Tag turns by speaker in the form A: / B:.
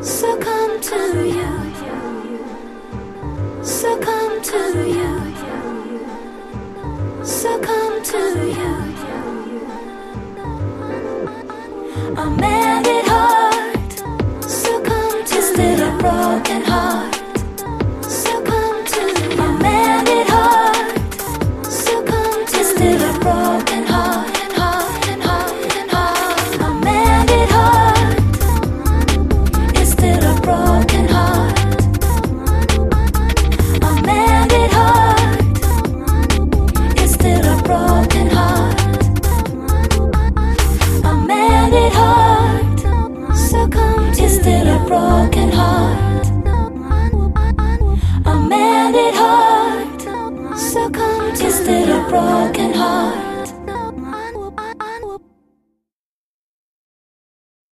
A: succumb to you, succumb to you, succumb to you. A mended heart, succumb to instead of broken heart. Succumb to a mended heart, succumb to instead of broken heart. A mended heart instead of broken heart. A mended heart instead of broken heart. A mended heart succumb to instead of broken heart. A mended heart succumb to instead of broken heart.